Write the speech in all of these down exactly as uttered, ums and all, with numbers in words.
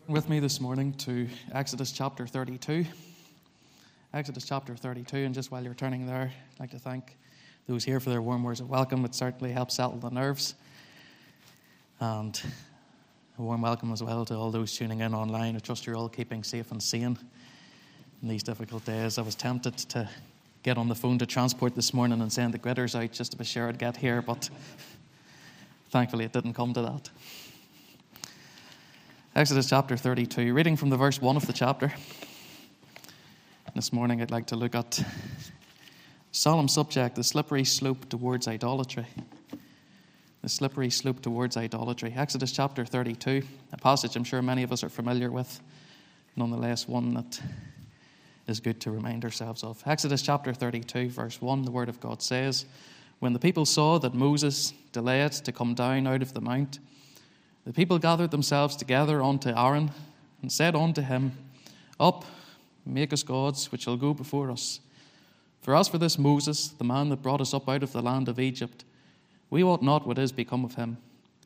With me this morning to Exodus chapter thirty-two. Exodus chapter thirty-two, and just while you're turning there, I'd like to thank those here for their warm words of welcome. It certainly helps settle the nerves. And a warm welcome as well to all those tuning in online. I trust you're all keeping safe and sane in these difficult days. I was tempted to get on the phone to Transport this morning and send the gritters out just to be sure I'd get here, but thankfully it didn't come to that. Exodus chapter thirty-two, reading from the verse one of the chapter. This morning I'd like to look at solemn subject, the slippery slope towards idolatry. The slippery slope towards idolatry. Exodus chapter thirty-two, a passage I'm sure many of us are familiar with, nonetheless one that is good to remind ourselves of. Exodus chapter thirty-two, verse one, the word of God says, "When the people saw that Moses delayed to come down out of the mount, the people gathered themselves together unto Aaron, and said unto him, Up, make us gods, which shall go before us. For as for this Moses, the man that brought us up out of the land of Egypt, we wot not what is become of him.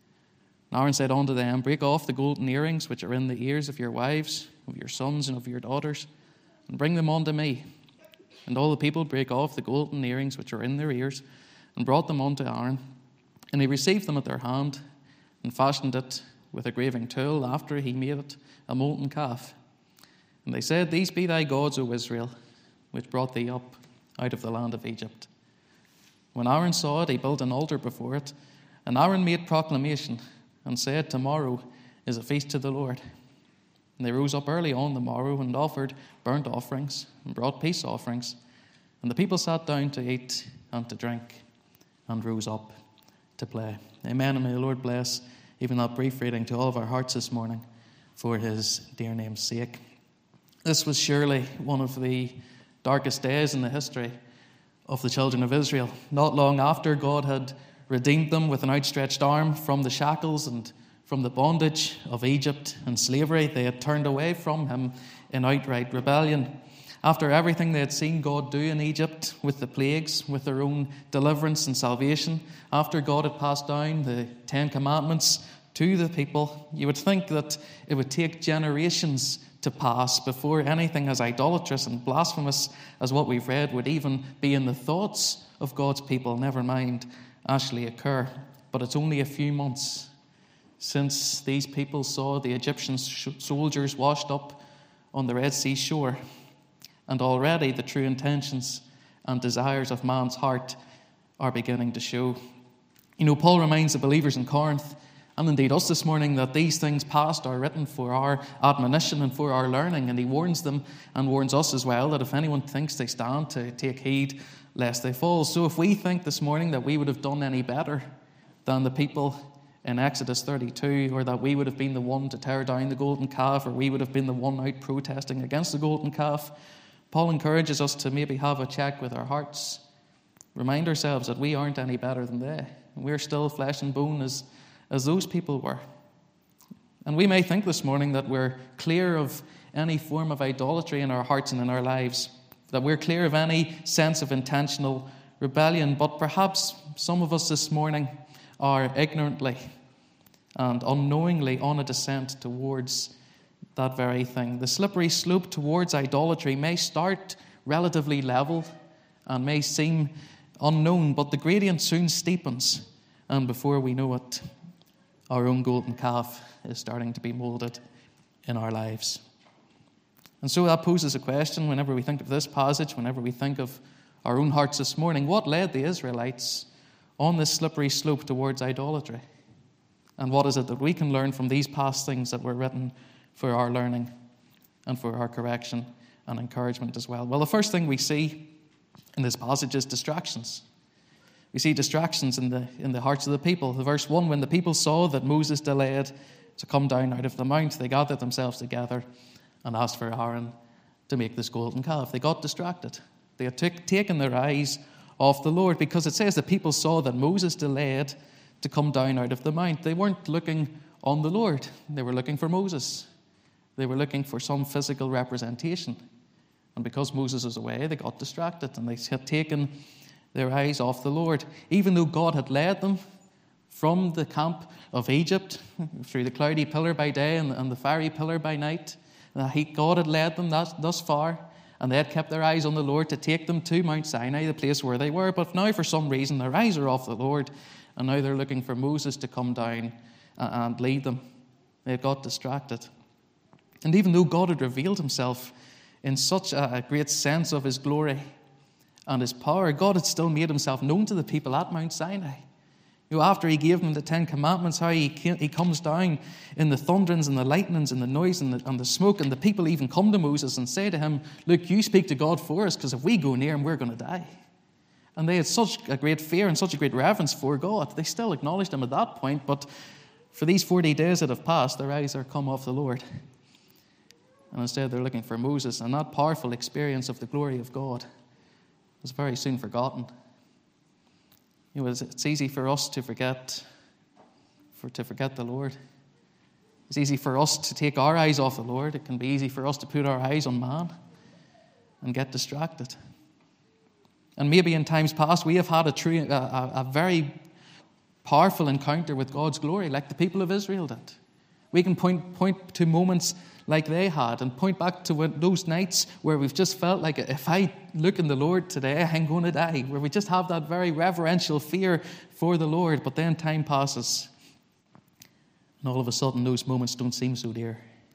And Aaron said unto them, Break off the golden earrings which are in the ears of your wives, of your sons, and of your daughters, and bring them unto me. And all the people brake off the golden earrings which are in their ears, and brought them unto Aaron. And he received them at their hand, and fashioned it with a graving tool. After he made it a molten calf. And they said, These be thy gods, O Israel, which brought thee up out of the land of Egypt. When Aaron saw it, he built an altar before it. And Aaron made proclamation, and said, Tomorrow is a feast to the Lord. And they rose up early on the morrow, and offered burnt offerings, and brought peace offerings. And the people sat down to eat and to drink, and rose up to play." Amen, and may the Lord bless even that brief reading to all of our hearts this morning for his dear name's sake. This was surely one of the darkest days in the history of the children of Israel. Not long after God had redeemed them with an outstretched arm from the shackles and from the bondage of Egypt and slavery, they had turned away from him in outright rebellion. After everything they had seen God do in Egypt with the plagues, with their own deliverance and salvation, after God had passed down the Ten Commandments to the people, you would think that it would take generations to pass before anything as idolatrous and blasphemous as what we've read would even be in the thoughts of God's people, never mind actually occur. But it's only a few months since these people saw the Egyptian soldiers washed up on the Red Sea shore. And already the true intentions and desires of man's heart are beginning to show. You know, Paul reminds the believers in Corinth, and indeed us this morning, that these things past are written for our admonition and for our learning. And he warns them and warns us as well that if anyone thinks they stand, to take heed lest they fall. So if we think this morning that we would have done any better than the people in Exodus thirty-two, or that we would have been the one to tear down the golden calf, or we would have been the one out protesting against the golden calf, Paul encourages us to maybe have a check with our hearts. Remind ourselves that we aren't any better than they. We're still flesh and bone as, as those people were. And we may think this morning that we're clear of any form of idolatry in our hearts and in our lives, that we're clear of any sense of intentional rebellion, but perhaps some of us this morning are ignorantly and unknowingly on a descent towards that very thing. The slippery slope towards idolatry may start relatively level and may seem unknown, but the gradient soon steepens, and before we know it, our own golden calf is starting to be molded in our lives. And so that poses a question whenever we think of this passage, whenever we think of our own hearts this morning. What led the Israelites on this slippery slope towards idolatry? And what is it that we can learn from these past things that were written for our learning and for our correction and encouragement as well? Well, the first thing we see in this passage is distractions. We see distractions in the in the hearts of the people. The verse one, when the people saw that Moses delayed to come down out of the mount, they gathered themselves together and asked for Aaron to make this golden calf. They got distracted. They had t- taken their eyes off the Lord, because it says the people saw that Moses delayed to come down out of the mount. They weren't looking on the Lord. They were looking for Moses. They were looking for some physical representation. And because Moses was away, they got distracted and they had taken their eyes off the Lord. Even though God had led them from the camp of Egypt, through the cloudy pillar by day and, and the fiery pillar by night. That he, God had led them thus, thus far, and they had kept their eyes on the Lord to take them to Mount Sinai, the place where they were. But now, for some reason, their eyes are off the Lord, and now they're looking for Moses to come down and, and lead them. They got distracted. And even though God had revealed himself in such a, a great sense of his glory and his power, God had still made himself known to the people at Mount Sinai. You know, after he gave them the Ten Commandments, how he came, he comes down in the thunderings and the lightnings and the noise and the, and the smoke, and the people even come to Moses and say to him, look, you speak to God for us, because if we go near him, we're going to die. And they had such a great fear and such a great reverence for God. They still acknowledged him at that point, but for these forty days that have passed, their eyes are come off the Lord. And instead they're looking for Moses, and that powerful experience of the glory of God was very soon forgotten. You know, it's easy for us to forget, for to forget the Lord. It's easy for us to take our eyes off the Lord. It can be easy for us to put our eyes on man and get distracted. And maybe in times past we have had a true, a, a very powerful encounter with God's glory, like the people of Israel did. We can point point to moments like they had, and point back to what, those nights where we've just felt like, if I look in the Lord today, I'm going to die, where we just have that very reverential fear for the Lord. But then time passes, and all of a sudden those moments don't seem so dear.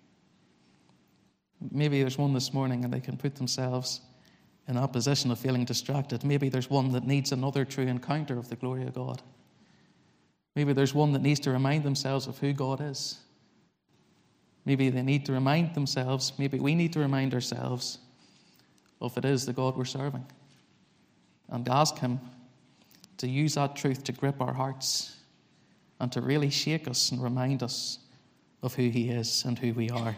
Maybe there's one this morning and they can put themselves in that position of feeling distracted. Maybe there's one that needs another true encounter of the glory of God. Maybe there's one that needs to remind themselves of who God is. Maybe they need to remind themselves, maybe we need to remind ourselves of it is the God we're serving. And ask him to use that truth to grip our hearts and to really shake us and remind us of who he is and who we are.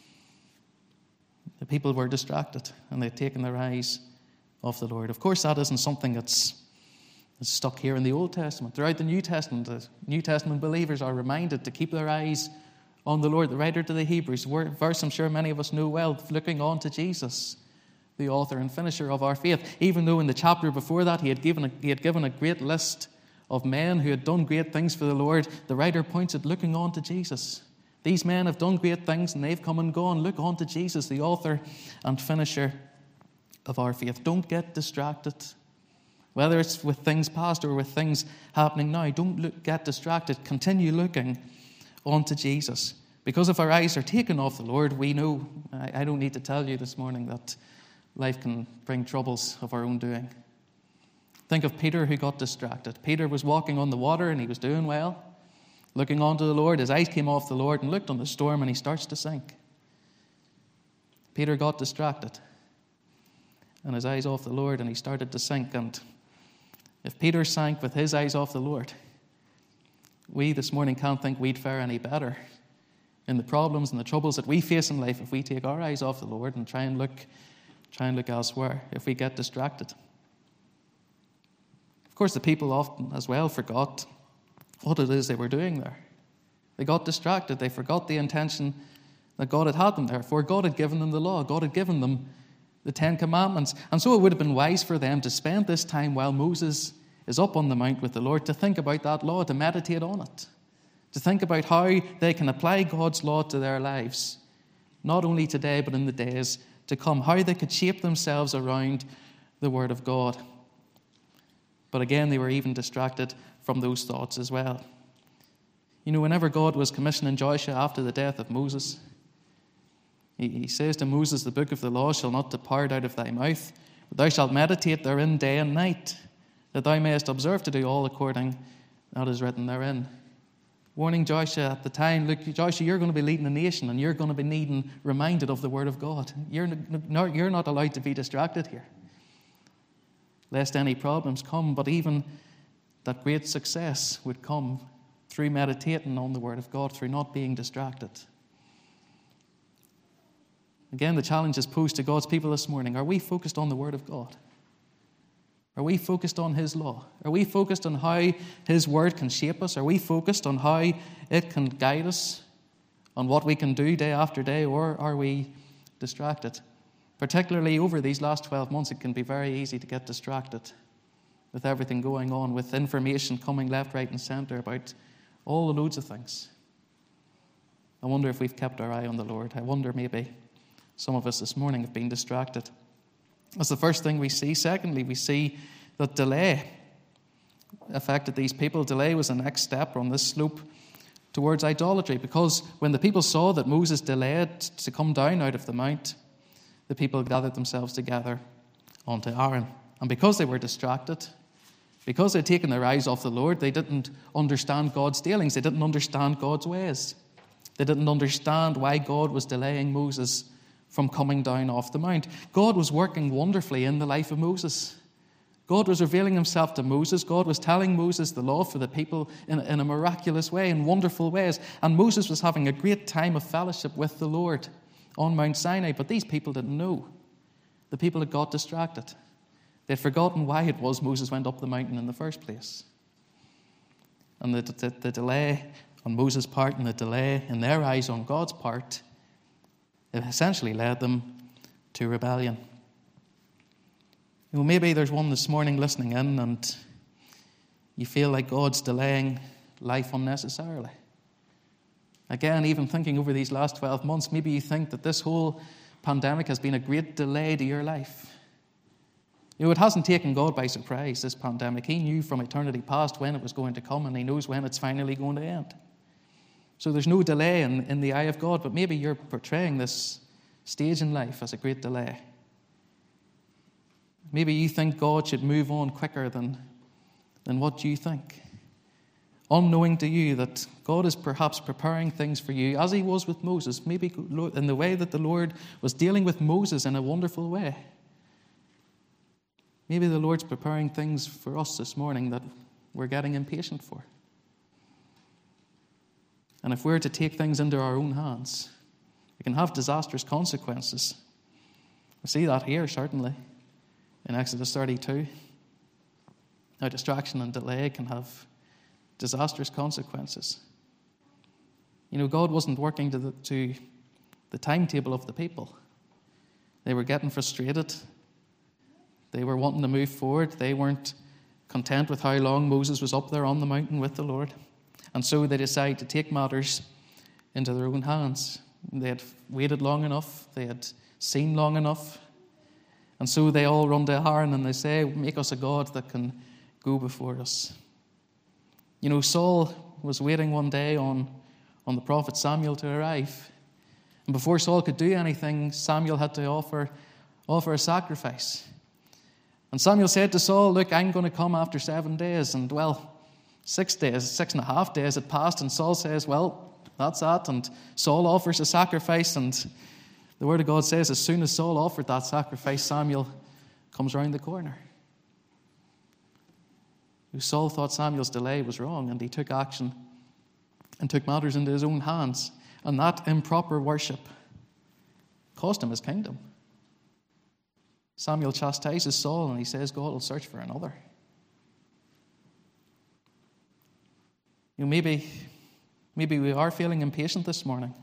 The people were distracted and they'd taken their eyes off the Lord. Of course, that isn't something that's, that's stuck here in the Old Testament. Throughout the New Testament, the New Testament believers are reminded to keep their eyes on the Lord. The writer to the Hebrews, verse I'm sure many of us know well, looking on to Jesus, the author and finisher of our faith. Even though in the chapter before that he had given a, he had given a great list of men who had done great things for the Lord, the writer points at looking on to Jesus. These men have done great things and they've come and gone. Look on to Jesus, the author and finisher of our faith. Don't get distracted. Whether it's with things past or with things happening now, don't look, get distracted. Continue looking on to Jesus. Because if our eyes are taken off the Lord, we know, I, I don't need to tell you this morning, that life can bring troubles of our own doing. Think of Peter, who got distracted. Peter was walking on the water and he was doing well, looking on to the Lord. His eyes came off the Lord and looked on the storm and he starts to sink. Peter got distracted and his eyes off the Lord and he started to sink. And if Peter sank with his eyes off the Lord, we this morning can't think we'd fare any better in the problems and the troubles that we face in life if we take our eyes off the Lord and try and look, try and look elsewhere, if we get distracted. Of course, the people often as well forgot what it is they were doing there. They got distracted. They forgot the intention that God had had them there for. God had given them the law. God had given them the Ten Commandments. And so it would have been wise for them to spend this time while Moses is up on the mount with the Lord to think about that law, to meditate on it, to think about how they can apply God's law to their lives, not only today but in the days to come, how they could shape themselves around the Word of God. But again, they were even distracted from those thoughts as well. You know, whenever God was commissioning Joshua after the death of Moses, he, he says to Moses, the book of the law shall not depart out of thy mouth, but thou shalt meditate therein day and night, that thou mayest observe to do all according that is written therein. Warning Joshua at the time, look, Joshua, you're going to be leading a nation and you're going to be needing reminded of the Word of God. You're not, you're not allowed to be distracted here, lest any problems come. But even that great success would come through meditating on the Word of God, through not being distracted. Again, the challenge is posed to God's people this morning. Are we focused on the Word of God? Are we focused on His law? Are we focused on how His Word can shape us? Are we focused on how it can guide us, on what we can do day after day? Or are we distracted? Particularly over these last twelve months, it can be very easy to get distracted with everything going on, with information coming left, right, and centre about all the loads of things. I wonder if we've kept our eye on the Lord. I wonder maybe some of us this morning have been distracted. That's the first thing we see. Secondly, we see that delay affected these people. Delay was the next step on this slope towards idolatry, because when the people saw that Moses delayed to come down out of the mount, the people gathered themselves together onto Aaron. And because they were distracted, because they'd taken their eyes off the Lord, they didn't understand God's dealings. They didn't understand God's ways. They didn't understand why God was delaying Moses from coming down off the mount. God was working wonderfully in the life of Moses. God was revealing himself to Moses. God was telling Moses the law for the people in, in a miraculous way, in wonderful ways. And Moses was having a great time of fellowship with the Lord on Mount Sinai. But these people didn't know. The people had got distracted. They'd forgotten why it was Moses went up the mountain in the first place. And the, the, the delay on Moses' part and the delay in their eyes on God's part, it essentially led them to rebellion. You know, maybe there's one this morning listening in and you feel like God's delaying life unnecessarily. Again, even thinking over these last twelve months, maybe you think that this whole pandemic has been a great delay to your life. You know, it hasn't taken God by surprise, this pandemic. He knew from eternity past when it was going to come, and he knows when it's finally going to end. So there's no delay in, in the eye of God, but maybe you're portraying this stage in life as a great delay. Maybe you think God should move on quicker than, than what you think. Unknowing to you that God is perhaps preparing things for you, as he was with Moses, maybe in the way that the Lord was dealing with Moses in a wonderful way. Maybe the Lord's preparing things for us this morning that we're getting impatient for. And if we're to take things into our own hands, it can have disastrous consequences. We see that here, certainly, in Exodus thirty-two. Now, distraction and delay can have disastrous consequences. You know, God wasn't working to the, to the timetable of the people. They were getting frustrated. They were wanting to move forward. They weren't content with how long Moses was up there on the mountain with the Lord. And so they decided to take matters into their own hands. They had waited long enough. They had seen long enough. And so they all run to Aaron and they say, make us a God that can go before us. You know, Saul was waiting one day on, on the prophet Samuel to arrive. And before Saul could do anything, Samuel had to offer, offer a sacrifice. And Samuel said to Saul, look, I'm going to come after seven days. And well, six days, six and a half days had passed. And Saul says, well, that's that. And Saul offers a sacrifice. And the word of God says, as soon as Saul offered that sacrifice, Samuel comes round the corner. Saul thought Samuel's delay was wrong, and he took action and took matters into his own hands. And that improper worship cost him his kingdom. Samuel chastises Saul, and he says, God will search for another. You know, maybe, maybe we are feeling impatient this morning.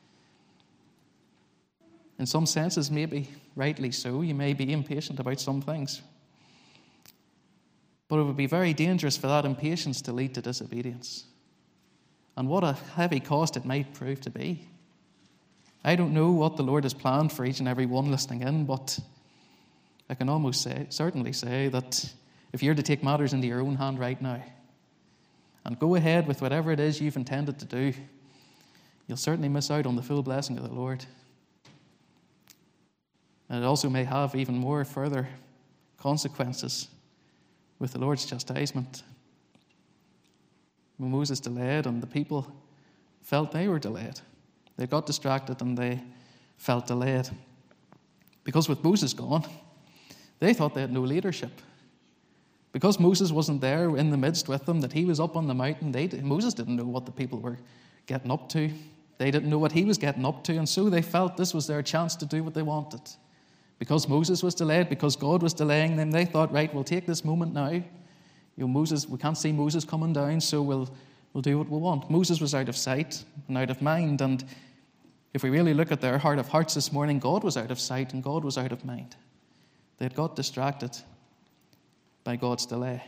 In some senses, maybe rightly so. You may be impatient about some things. But it would be very dangerous for that impatience to lead to disobedience. And what a heavy cost it might prove to be. I don't know what the Lord has planned for each and every one listening in, but I can almost say, certainly say that if you're to take matters into your own hand right now and go ahead with whatever it is you've intended to do, you'll certainly miss out on the full blessing of the Lord. And it also may have even more further consequences with the Lord's chastisement. When Moses delayed and the people felt they were delayed, they got distracted and they felt delayed. Because with Moses gone, they thought they had no leadership. Because Moses wasn't there in the midst with them, that he was up on the mountain, they, Moses didn't know what the people were getting up to. They didn't know what he was getting up to, and so they felt this was their chance to do what they wanted. Because Moses was delayed, because God was delaying them, they thought, right, we'll take this moment now. You know, Moses, we can't see Moses coming down, so we'll we'll do what we want. Moses was out of sight and out of mind, and if we really look at their heart of hearts this morning, God was out of sight and God was out of mind. They had got distracted. by God's delay.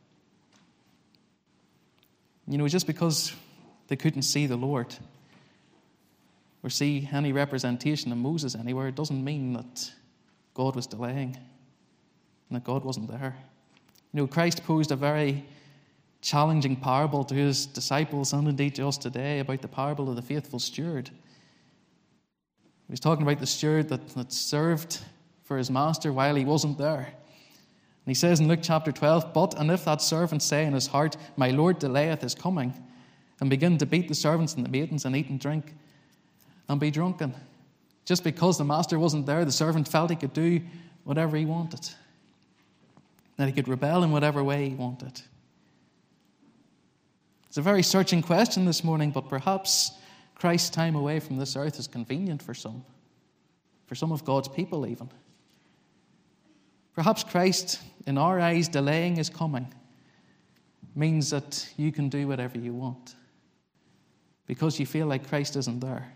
You know, just because they couldn't see the Lord or see any representation of Moses anywhere, it doesn't mean that God was delaying and that God wasn't there. You know, Christ posed a very challenging parable to his disciples and indeed to us today about the parable of the faithful steward. He was talking about the steward that, that served for his master while he wasn't there. And he says in Luke chapter twelve, "But, and if that servant say in his heart, My Lord delayeth his coming, and begin to beat the servants and the maidens, and eat and drink, and be drunken." Just because the master wasn't there, the servant felt he could do whatever he wanted, that he could rebel in whatever way he wanted. It's a very searching question this morning, but perhaps Christ's time away from this earth is convenient for some, for some of God's people even. Perhaps Christ, in our eyes, delaying his coming means that you can do whatever you want because you feel like Christ isn't there.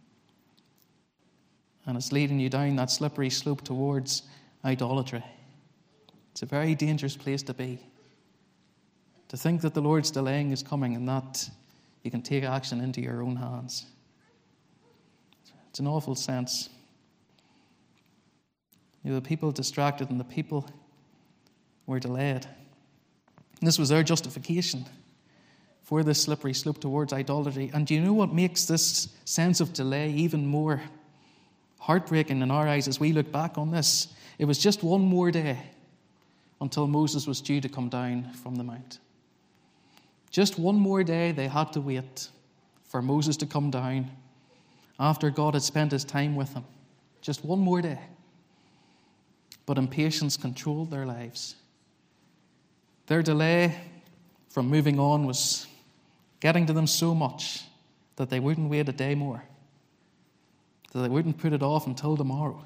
And it's leading you down that slippery slope towards idolatry. It's a very dangerous place to be. To think that the Lord's delaying his coming and that you can take action into your own hands. It's an awful sense. You know, the people distracted and the people were delayed. And this was their justification for this slippery slope towards idolatry. And do you know what makes this sense of delay even more heartbreaking in our eyes as we look back on this? It was just one more day until Moses was due to come down from the mount. Just one more day they had to wait for Moses to come down after God had spent his time with him. Just one more day. But impatience controlled their lives. Their delay from moving on was getting to them so much that they wouldn't wait a day more, that they wouldn't put it off until tomorrow.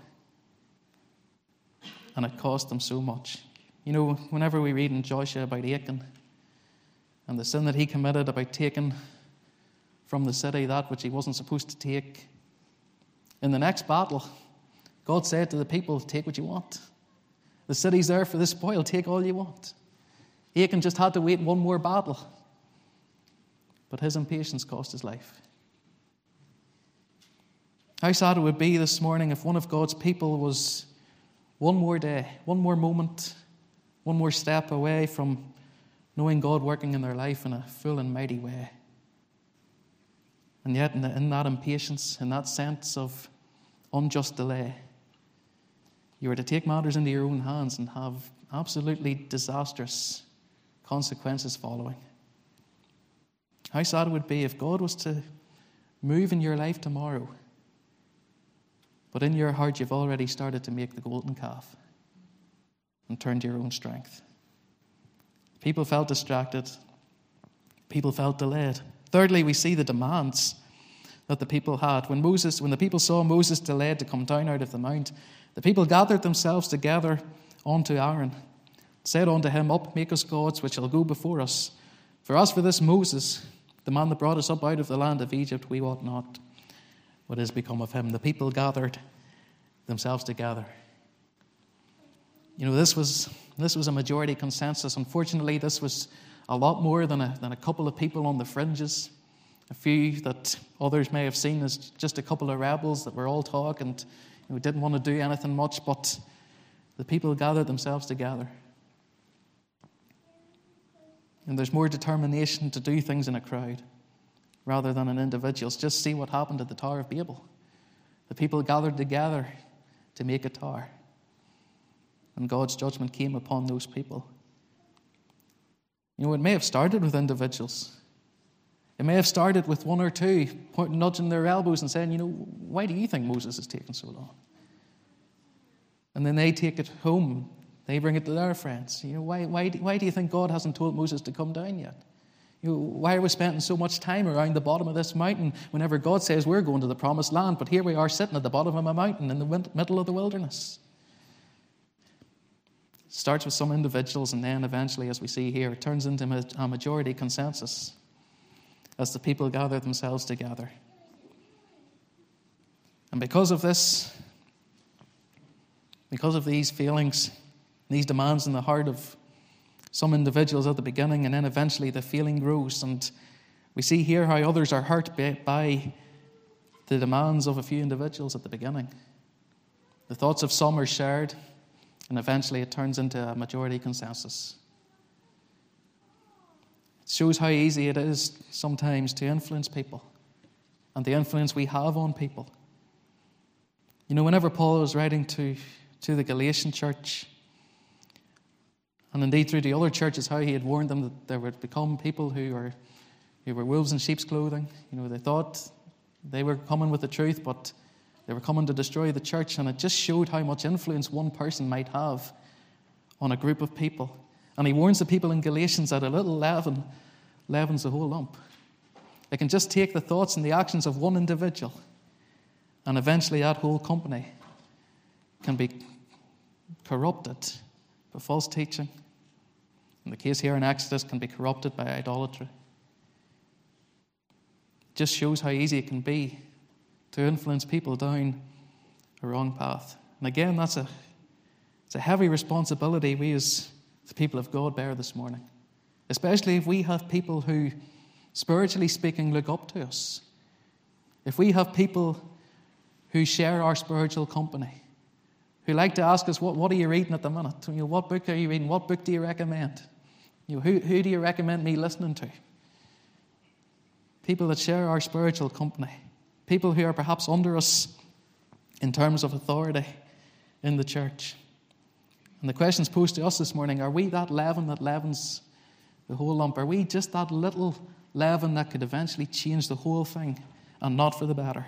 And it cost them so much. You know, whenever we read in Joshua about Achan and the sin that he committed about taking from the city that which he wasn't supposed to take, in the next battle, God said to the people, take what you want. The city's there for the spoil, take all you want. Achan just had to wait one more battle. But his impatience cost his life. How sad it would be this morning if one of God's people was one more day, one more moment, one more step away from knowing God working in their life in a full and mighty way. And yet in, the, in that impatience, in that sense of unjust delay, you were to take matters into your own hands and have absolutely disastrous consequences following. How sad it would be if God was to move in your life tomorrow, but in your heart you've already started to make the golden calf and turn to your own strength. People felt distracted. People felt delayed. Thirdly, we see the demands that the people had. When Moses, when the people saw Moses delayed to come down out of the mount, the people gathered themselves together unto Aaron, said unto him, Up, make us gods which shall go before us. For as for this Moses, the man that brought us up out of the land of Egypt, we wot not what is become of him. The people gathered themselves together. You know, this was this was a majority consensus. Unfortunately, this was a lot more than a, than a couple of people on the fringes, a few that others may have seen as just a couple of rebels that were all talk and you know, didn't want to do anything much, but the people gathered themselves together. And there's more determination to do things in a crowd rather than in individuals. Just see what happened at the Tower of Babel. The people gathered together to make a tower. And God's judgment came upon those people. You know, it may have started with individuals. It may have started with one or two pointing, nudging their elbows and saying, you know, why do you think Moses is taking so long? And then they take it home. They bring it to their friends. You know, why, why, why do you think God hasn't told Moses to come down yet? You know, why are we spending so much time around the bottom of this mountain whenever God says we're going to the promised land, but here we are sitting at the bottom of a mountain in the middle of the wilderness? It starts with some individuals, and then eventually, as we see here, it turns into a majority consensus as the people gather themselves together. And because of this, because of these feelings, these demands in the heart of Some individuals at the beginning, and then eventually the feeling grows. And we see here how others are hurt by the demands of a few individuals at the beginning. The thoughts of some are shared, and eventually it turns into a majority consensus. It shows how easy it is sometimes to influence people, and the influence we have on people. You know, whenever Paul was writing to, to the Galatian church, and indeed through the other churches, how he had warned them that there would become people who were, who were wolves in sheep's clothing. You know, they thought they were coming with the truth, but they were coming to destroy the church, and it just showed how much influence one person might have on a group of people. And he warns the people in Galatians that a little leaven leavens the whole lump. It can just take the thoughts and the actions of one individual, and eventually that whole company can be corrupted by false teaching. In the case here in Exodus, can be corrupted by idolatry. It just shows how easy it can be to influence people down a wrong path. And again, that's a, it's a heavy responsibility we as the people of God bear this morning. Especially if we have people who, spiritually speaking, look up to us. If we have people who share our spiritual company, who like to ask us, what, what are you reading at the minute? You know, what book are you reading? What book do you recommend? You know, who, who do you recommend me listening to? People that share our spiritual company. People who are perhaps under us in terms of authority in the church. And the questions posed to us this morning, are we that leaven that leavens the whole lump? Are we just that little leaven that could eventually change the whole thing and not for the better?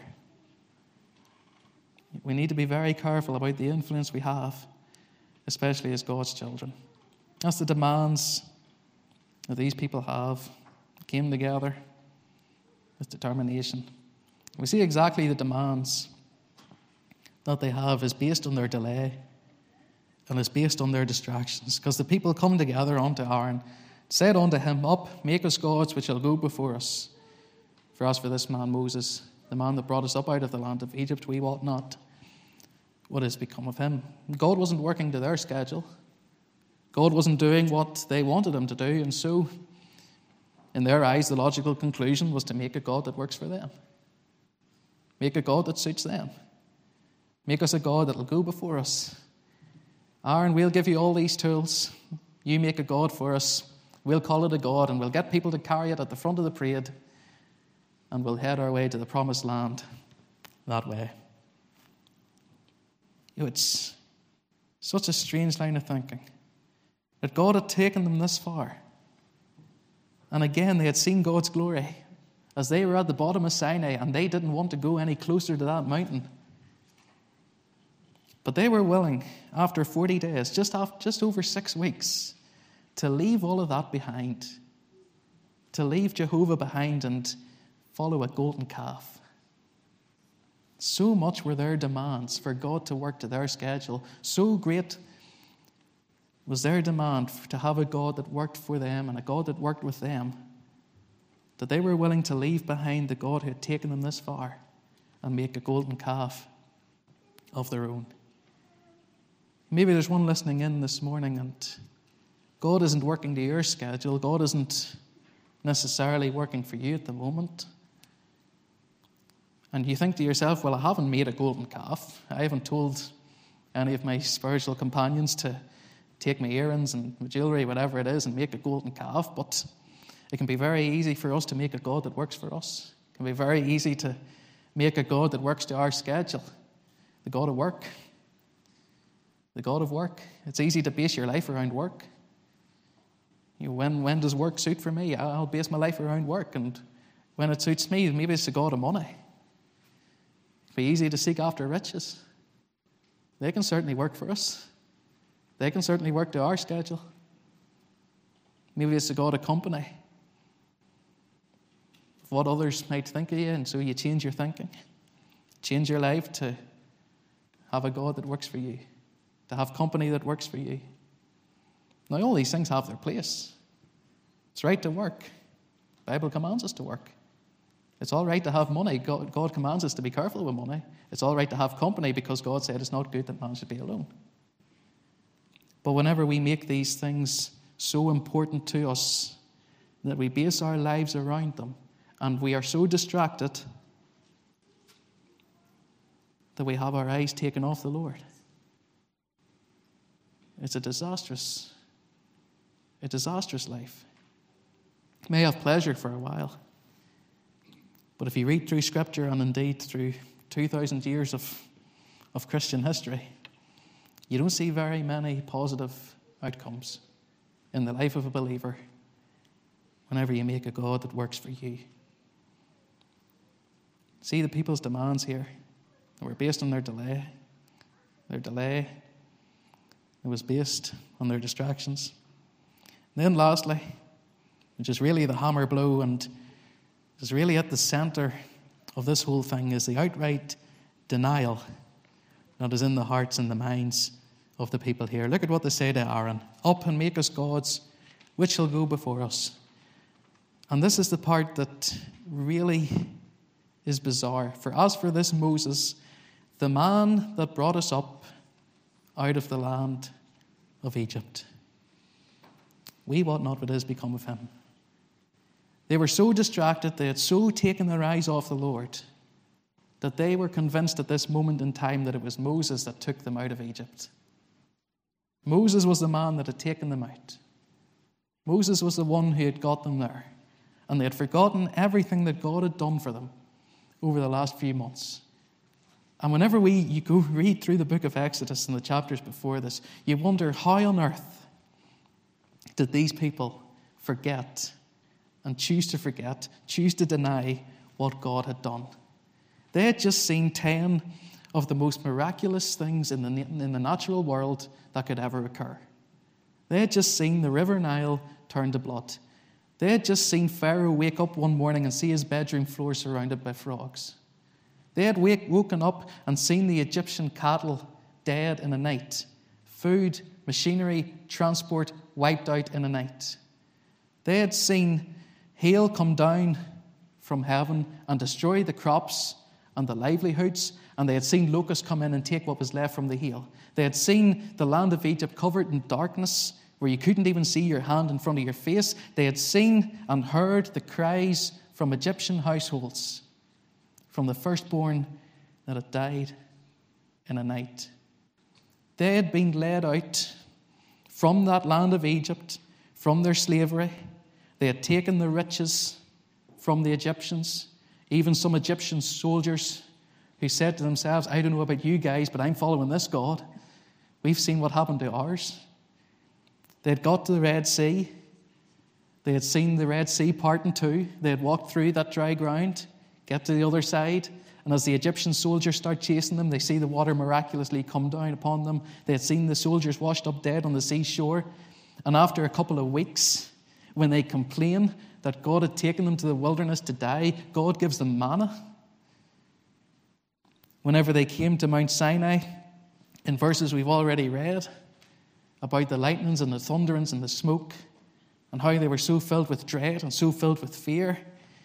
We need to be very careful about the influence we have, especially as God's children. That's the demands that these people have. Came together with determination. We see exactly the demands that they have is based on their delay and is based on their distractions. Because the people come together unto Aaron, said unto him, Up, make us gods which shall go before us. For as for this man Moses, the man that brought us up out of the land of Egypt, we wot not what has become of him. God wasn't working to their schedule. God wasn't doing what they wanted him to do, and so, in their eyes, the logical conclusion was to make a God that works for them. Make a God that suits them. Make us a God that will go before us. Aaron, we'll give you all these tools. You make a God for us. We'll call it a God, and we'll get people to carry it at the front of the parade, and we'll head our way to the promised land that way. You know, it's such a strange line of thinking that God had taken them this far. And again, they had seen God's glory as they were at the bottom of Sinai, and they didn't want to go any closer to that mountain. But they were willing, after forty days, just, after, just over six weeks, to leave all of that behind, to leave Jehovah behind and follow a golden calf. So much were their demands for God to work to their schedule. So great was their demand to have a God that worked for them and a God that worked with them, that they were willing to leave behind the God who had taken them this far and make a golden calf of their own. Maybe there's one listening in this morning and God isn't working to your schedule. God isn't necessarily working for you at the moment. And you think to yourself, well, I haven't made a golden calf. I haven't told any of my spiritual companions to take my earrings and my jewelry, whatever it is, and make a golden calf. But it can be very easy for us to make a God that works for us. It can be very easy to make a God that works to our schedule. The God of work. The God of work. It's easy to base your life around work. You know, when, when does work suit for me? I'll base my life around work. And when it suits me, maybe it's the God of money. It'd be easy to seek after riches. They can certainly work for us. They can certainly work to our schedule. Maybe it's the God of company. Of what others might think of you, and so you change your thinking. Change your life to have a God that works for you. To have company that works for you. Now, all these things have their place. It's right to work. The Bible commands us to work. It's all right to have money. God, God commands us to be careful with money. It's all right to have company because God said it's not good that man should be alone. But whenever we make these things so important to us that we base our lives around them, and we are so distracted that we have our eyes taken off the Lord. It's a disastrous, a disastrous life. You may have pleasure for a while, but if you read through Scripture and indeed through two thousand years of, of Christian history, you don't see very many positive outcomes in the life of a believer whenever you make a God that works for you. See, the people's demands here were based on their delay. Their delay, it was based on their distractions. And then lastly, which is really the hammer blow and is really at the center of this whole thing, is the outright denial that is in the hearts and the minds of the people here. Look at what they say to Aaron. Up and make us gods, which shall go before us. And this is the part that really is bizarre. For as for this Moses, the man that brought us up out of the land of Egypt, we wot not what has become of him. They were so distracted, they had so taken their eyes off the Lord, that they were convinced at this moment in time that it was Moses that took them out of Egypt. Moses was the man that had taken them out. Moses was the one who had got them there. And they had forgotten everything that God had done for them over the last few months. And whenever we you go read through the book of Exodus and the chapters before this, you wonder how on earth did these people forget and choose to forget, choose to deny what God had done. They had just seen ten of the most miraculous things in the, in the natural world that could ever occur. They had just seen the River Nile turn to blood. They had just seen Pharaoh wake up one morning and see his bedroom floor surrounded by frogs. They had wake, woken up and seen the Egyptian cattle dead in a night. Food, machinery, transport wiped out in a night. They had seen hail come down from heaven and destroy the crops and the livelihoods, and they had seen locusts come in and take what was left from the hail. They had seen the land of Egypt covered in darkness, where you couldn't even see your hand in front of your face. They had seen and heard the cries from Egyptian households, from the firstborn that had died in a night. They had been led out from that land of Egypt, from their slavery. They had taken the riches from the Egyptians, even some Egyptian soldiers who said to themselves, I don't know about you guys, but I'm following this God. We've seen what happened to ours. They had got to the Red Sea. They had seen the Red Sea part in two. They had walked through that dry ground, get to the other side, and as the Egyptian soldiers start chasing them, they see the water miraculously come down upon them. They had seen the soldiers washed up dead on the seashore. And after a couple of weeks, when they complain that God had taken them to the wilderness to die, God gives them manna. Whenever they came to Mount Sinai, in verses we've already read, about the lightnings and the thunderings and the smoke, and how they were so filled with dread and so filled with fear.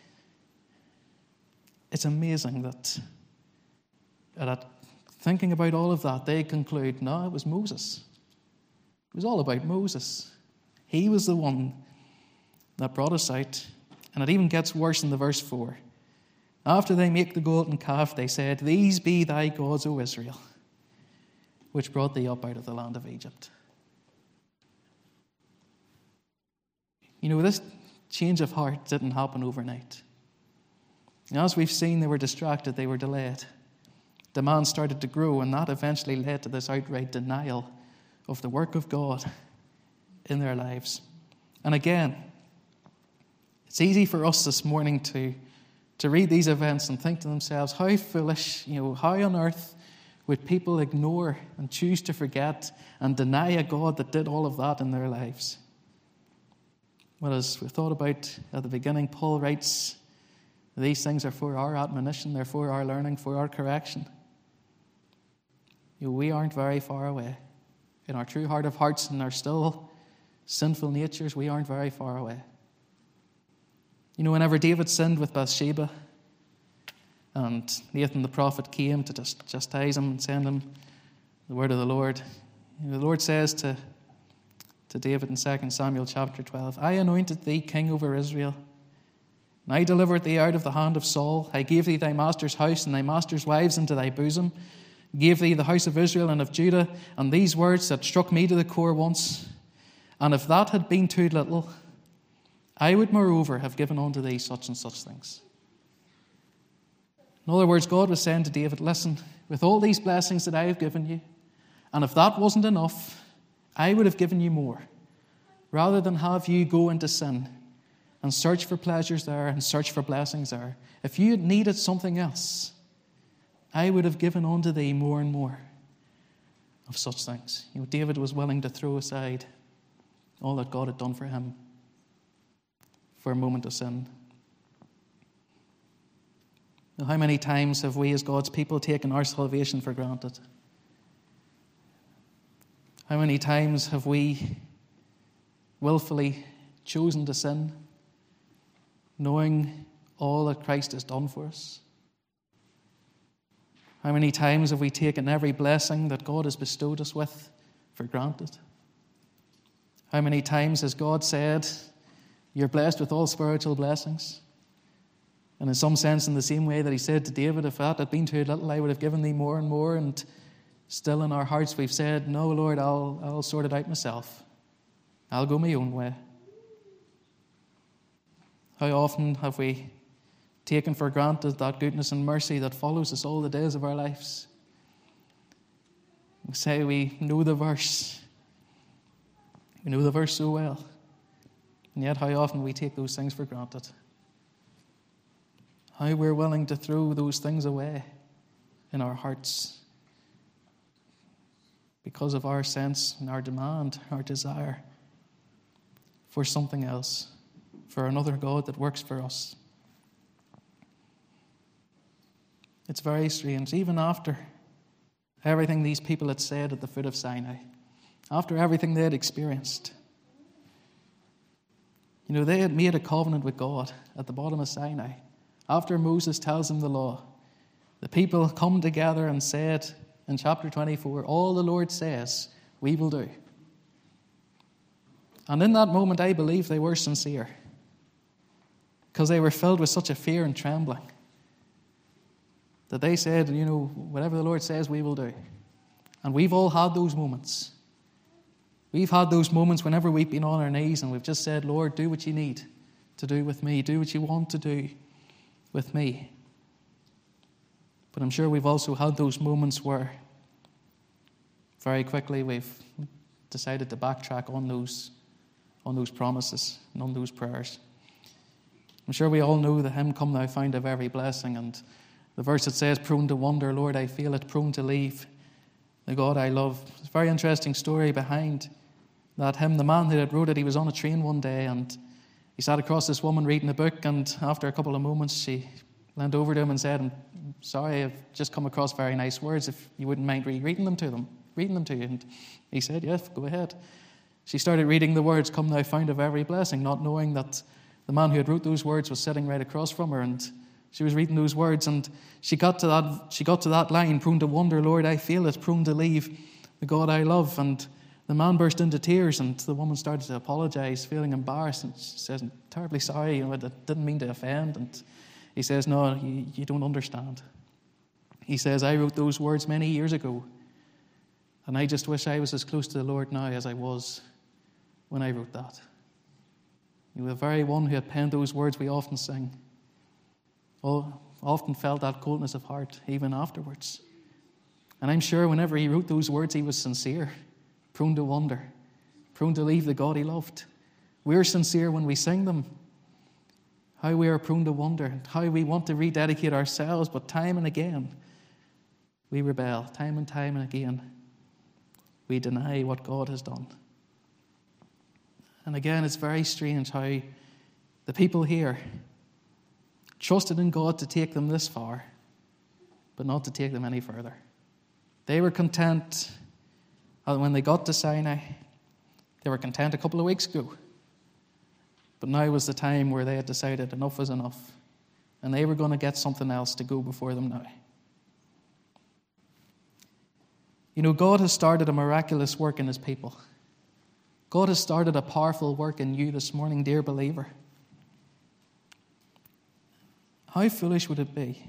It's amazing that, that thinking about all of that, they conclude, no, it was Moses. It was all about Moses. He was the one that brought us out. And it even gets worse in the verse four. After they make the golden calf, they said, These be thy gods, O Israel, which brought thee up out of the land of Egypt. You know, this change of heart didn't happen overnight. As we've seen, they were distracted, they were delayed. Demand started to grow, and that eventually led to this outright denial of the work of God in their lives. And again, it's easy for us this morning to, to read these events and think to themselves, how foolish, you know, how on earth would people ignore and choose to forget and deny a God that did all of that in their lives? Well, as we thought about at the beginning, Paul writes, these things are for our admonition, they're for our learning, for our correction. You know, we aren't very far away. In our true heart of hearts and our still sinful natures, we aren't very far away. You know, whenever David sinned with Bathsheba, and Nathan the prophet came to just chastise him and send him the word of the Lord, you know, the Lord says to, to David in Second Samuel chapter twelve. I anointed thee king over Israel, and I delivered thee out of the hand of Saul. I gave thee thy master's house and thy master's wives into thy bosom, gave thee the house of Israel and of Judah, and these words that struck me to the core once. And if that had been too little, I would moreover have given unto thee such and such things. In other words, God was saying to David, listen, with all these blessings that I have given you, and if that wasn't enough, I would have given you more, rather than have you go into sin and search for pleasures there and search for blessings there. If you had needed something else, I would have given unto thee more and more of such things. You know, David was willing to throw aside all that God had done for him for a moment of sin. Now, how many times have we as God's people taken our salvation for granted? How many times have we willfully chosen to sin, knowing all that Christ has done for us? How many times have we taken every blessing that God has bestowed us with for granted? How many times has God said, you're blessed with all spiritual blessings? And in some sense, in the same way that he said to David, if that had been too little, I would have given thee more and more. And still in our hearts we've said, no, Lord, I'll, I'll sort it out myself. I'll go my own way. How often have we taken for granted that goodness and mercy that follows us all the days of our lives? We say we know the verse. We know the verse so well. And yet how often we take those things for granted. How we're willing to throw those things away in our hearts because of our sense and our demand, our desire for something else, for another God that works for us. It's very strange. Even after everything these people had said at the foot of Sinai, after everything they had experienced, you know, they had made a covenant with God at the bottom of Sinai. After Moses tells them the law, the people come together and said in chapter twenty-four, all the Lord says, we will do. And in that moment, I believe they were sincere, because they were filled with such a fear and trembling that they said, you know, whatever the Lord says, we will do. And we've all had those moments. We've had those moments whenever we've been on our knees and we've just said, Lord, do what you need to do with me. Do what you want to do with me. But I'm sure we've also had those moments where very quickly we've decided to backtrack on those, on those promises and on those prayers. I'm sure we all know the hymn, Come Thou Fount of Every Blessing, and the verse that says, prone to wander, Lord, I feel it, prone to leave the God I love. It's a very interesting story behind that hymn. The man that had wrote it, he was on a train one day and he sat across this woman reading a book, and after a couple of moments she leaned over to him and said, I'm sorry, I've just come across very nice words, if you wouldn't mind reading them to them, reading them to you. And he said, yes, go ahead. She started reading the words, Come Thou Fount of Every Blessing, not knowing that the man who had wrote those words was sitting right across from her, and she was reading those words, and she got to that she got to that line, prone to wonder, Lord, I feel it, prone to leave the God I love. And the man burst into tears, and the woman started to apologize, feeling embarrassed, and she says, I'm terribly sorry, you know, I didn't mean to offend. And he says, no, you, you don't understand. He says, I wrote those words many years ago, and I just wish I was as close to the Lord now as I was when I wrote that. You know, the very one who had penned those words we often sing, oh, often felt that coldness of heart even afterwards. And I'm sure whenever he wrote those words, he was sincere, prone to wonder, prone to leave the God he loved. We're sincere when we sing them. How we are prone to wonder, how we want to rededicate ourselves, but time and again we rebel. Time and time and again we deny what God has done. And again, it's very strange how the people here trusted in God to take them this far, but not to take them any further. They were content when they got to Sinai. They were content a couple of weeks ago. But now was the time where they had decided enough was enough, and they were going to get something else to go before them now. You know, God has started a miraculous work in his people. God has started a powerful work in you this morning, dear believer. How foolish would it be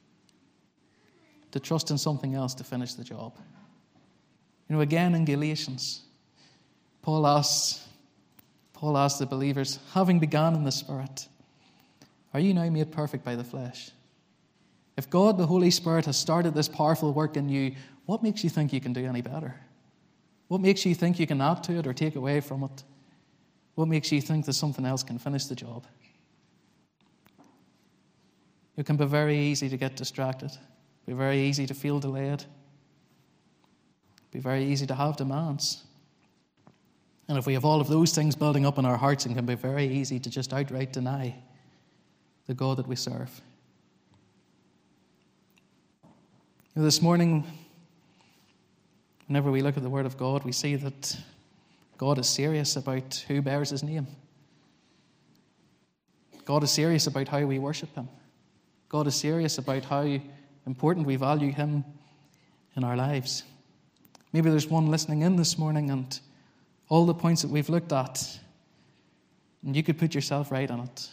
to trust in something else to finish the job? You know, again in Galatians, Paul asks, Paul asks the believers, having begun in the Spirit, are you now made perfect by the flesh? If God, the Holy Spirit, has started this powerful work in you, what makes you think you can do any better? What makes you think you can add to it or take away from it? What makes you think that something else can finish the job? It can be very easy to get distracted. It can be very easy to feel delayed. It can be very easy to have demands. And if we have all of those things building up in our hearts, it can be very easy to just outright deny the God that we serve. You know, this morning, whenever we look at the Word of God, we see that God is serious about who bears His name. God is serious about how we worship Him. God is serious about how important we value Him in our lives. Maybe there's one listening in this morning and all the points that we've looked at, and you could put yourself right on it.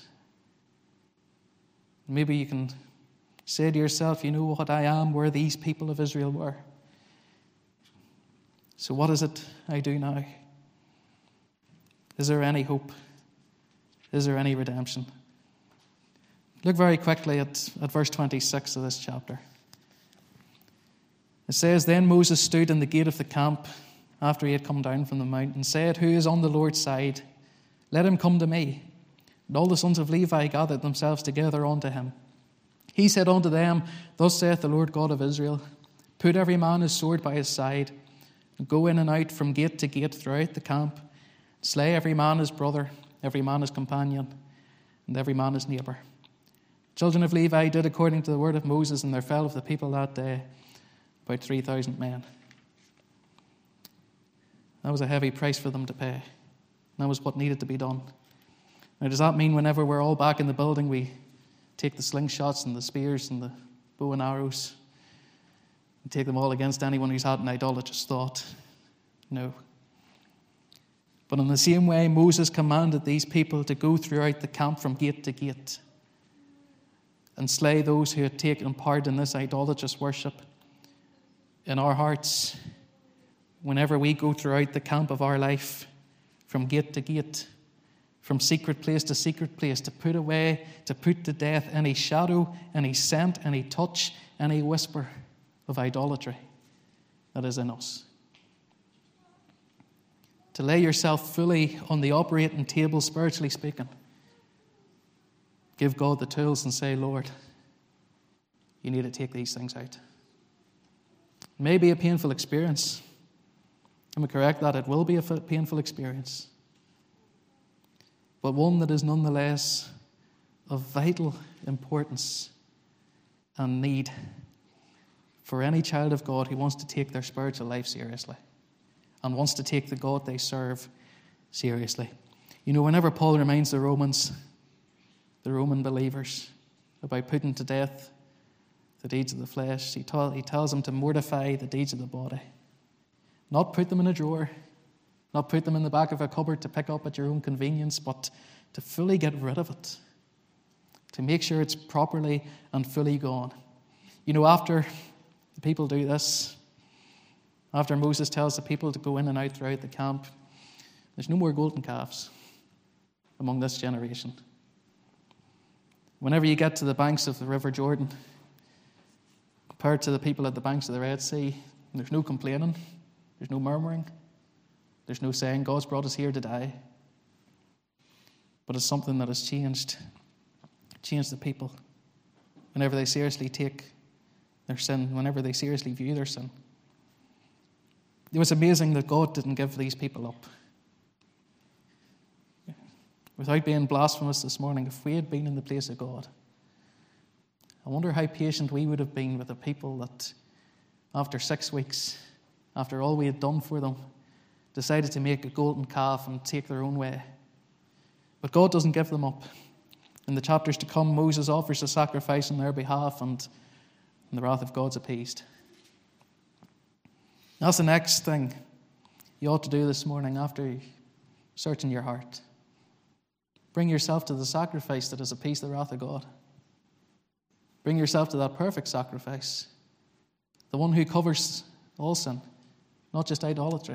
Maybe you can say to yourself, you know what, I am where these people of Israel were. So what is it I do now? Is there any hope? Is there any redemption? Look very quickly at, at verse twenty-six of this chapter. It says, then Moses stood in the gate of the camp after he had come down from the mount and said, who is on the Lord's side? Let him come to me. And all the sons of Levi gathered themselves together unto him. He said unto them, thus saith the Lord God of Israel, put every man his sword by his side, and go in and out from gate to gate throughout the camp. Slay every man his brother, every man his companion, and every man his neighbour. Children of Levi did according to the word of Moses, and there fell of the people that day about three thousand men. That was a heavy price for them to pay. That was what needed to be done. Now, does that mean whenever we're all back in the building, we take the slingshots and the spears and the bow and arrows and take them all against anyone who's had an idolatrous thought? No. But in the same way, Moses commanded these people to go throughout the camp from gate to gate and slay those who had taken part in this idolatrous worship. In our hearts, whenever we go throughout the camp of our life, from gate to gate, from secret place to secret place, to put away, to put to death any shadow, any scent, any touch, any whisper of idolatry that is in us. To lay yourself fully on the operating table, spiritually speaking. Give God the tools and say, Lord, you need to take these things out. It may be a painful experience. Am I correct that it will be a painful experience? But one that is nonetheless of vital importance and need for any child of God who wants to take their spiritual life seriously and wants to take the God they serve seriously. You know, whenever Paul reminds the Romans, the Roman believers, about putting to death the deeds of the flesh, he, ta- he tells them to mortify the deeds of the body. Not put them in a drawer, not put them in the back of a cupboard to pick up at your own convenience, but to fully get rid of it, to make sure it's properly and fully gone. You know, after the people do this, after Moses tells the people to go in and out throughout the camp, there's no more golden calves among this generation. Whenever you get to the banks of the River Jordan, compared to the people at the banks of the Red Sea, there's no complaining, there's no murmuring, there's no saying, God's brought us here to die. But it's something that has changed, changed the people whenever they seriously take their sin, whenever they seriously view their sin. It was amazing that God didn't give these people up. Without being blasphemous this morning, if we had been in the place of God, I wonder how patient we would have been with the people that after six weeks, after all we had done for them, decided to make a golden calf and take their own way. But God doesn't give them up. In the chapters to come, Moses offers a sacrifice on their behalf, and, and the wrath of God's appeased. That's the next thing you ought to do this morning after search in your heart. Bring yourself to the sacrifice that is appeased the wrath of God. Bring yourself to that perfect sacrifice, the one who covers all sin, not just idolatry,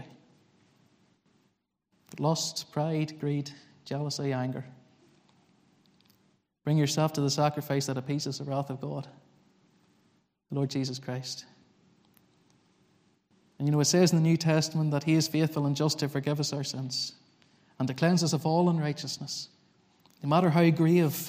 but lust, pride, greed, jealousy, anger. Bring yourself to the sacrifice that appeases the wrath of God, the Lord Jesus Christ. And you know, it says in the New Testament that he is faithful and just to forgive us our sins and to cleanse us of all unrighteousness, no matter how grave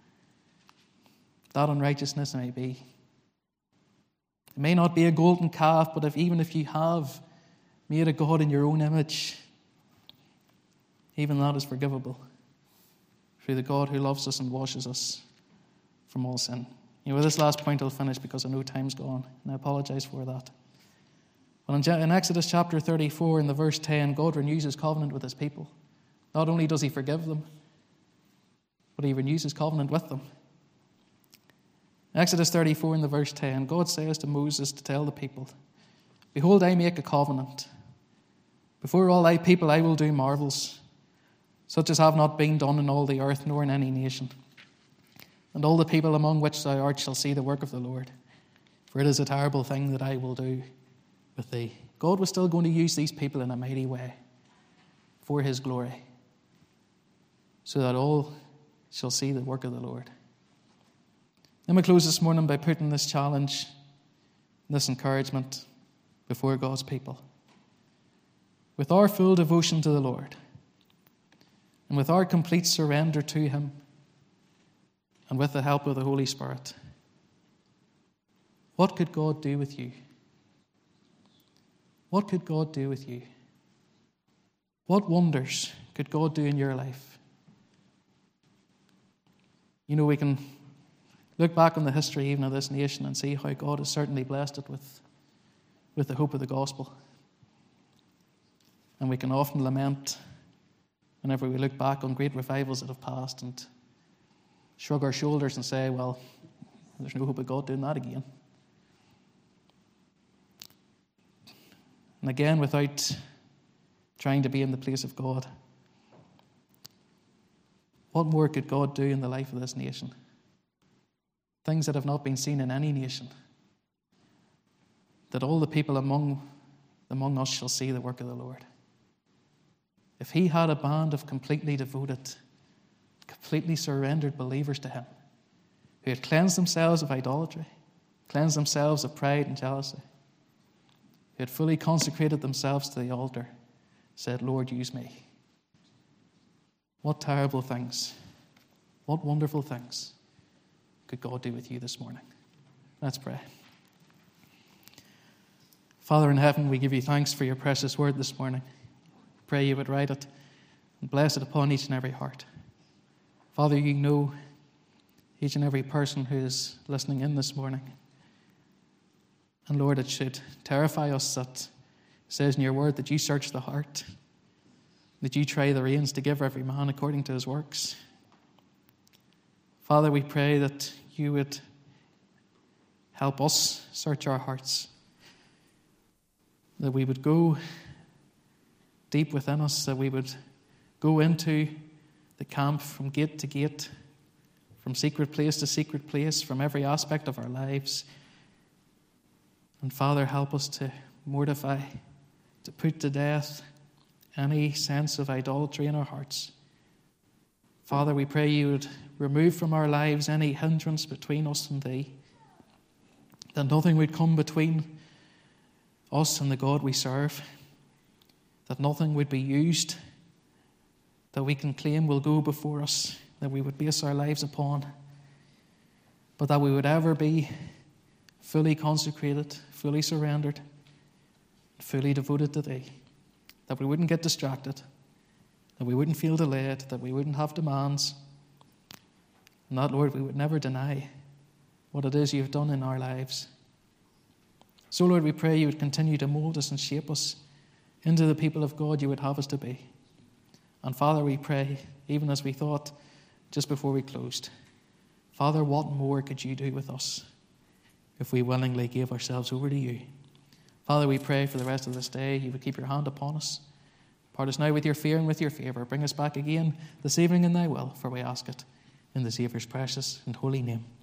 that unrighteousness may be. It may not be a golden calf, but if, even if you have made a God in your own image, even that is forgivable through the God who loves us and washes us from all sin. You know, with this last point I'll finish because I know time's gone, and I apologize for that. Well, in, in Exodus chapter thirty-four, in the verse ten, God renews his covenant with his people. Not only does he forgive them, but he renews his covenant with them. Exodus thirty-four in the verse ten, God says to Moses to tell the people, "Behold, I make a covenant. Before all thy people I will do marvels, such as have not been done in all the earth, nor in any nation. And all the people among which thou art shall see the work of the Lord. For it is a terrible thing that I will do with thee." God was still going to use these people in a mighty way for his glory, so that all shall see the work of the Lord. Let me close this morning by putting this challenge, this encouragement before God's people. With our full devotion to the Lord, and with our complete surrender to him, and with the help of the Holy Spirit, what could God do with you? What could God do with you? What wonders could God do in your life? You know, we can look back on the history even of this nation and see how God has certainly blessed it with, with the hope of the gospel. And we can often lament whenever we look back on great revivals that have passed and shrug our shoulders and say, well, there's no hope of God doing that again. And again, without trying to be in the place of God, what more could God do in the life of this nation? Things that have not been seen in any nation, that all the people among, among us shall see the work of the Lord. If he had a band of completely devoted, completely surrendered believers to him, who had cleansed themselves of idolatry, cleansed themselves of pride and jealousy, who had fully consecrated themselves to the altar, said, "Lord, use me." What terrible things, what wonderful things could God do with you this morning? Let's pray. Father in heaven, we give you thanks for your precious word this morning. Pray you would write it and bless it upon each and every heart. Father, you know each and every person who is listening in this morning. And Lord, it should terrify us that it says in your word that you search the heart, that you try the reins to give every man according to his works. Father, we pray that you would help us search our hearts, that we would go deep within us, that we would go into the camp from gate to gate, from secret place to secret place, from every aspect of our lives. And Father, help us to mortify, to put to death any sense of idolatry in our hearts. Father, we pray you would remove from our lives any hindrance between us and thee, that nothing would come between us and the God we serve, that nothing would be used that we can claim will go before us, that we would base our lives upon, but that we would ever be fully consecrated, fully surrendered, fully devoted to thee, that we wouldn't get distracted, that we wouldn't feel delayed, that we wouldn't have demands, and that, Lord, we would never deny what it is you've done in our lives. So, Lord, we pray you would continue to mold us and shape us into the people of God you would have us to be. And Father, we pray, even as we thought just before we closed, Father, what more could you do with us if we willingly gave ourselves over to you? Father, we pray for the rest of this day you would keep your hand upon us. Part us now with your fear and with your favour. Bring us back again this evening in thy will, for we ask it in the Saviour's precious and holy name.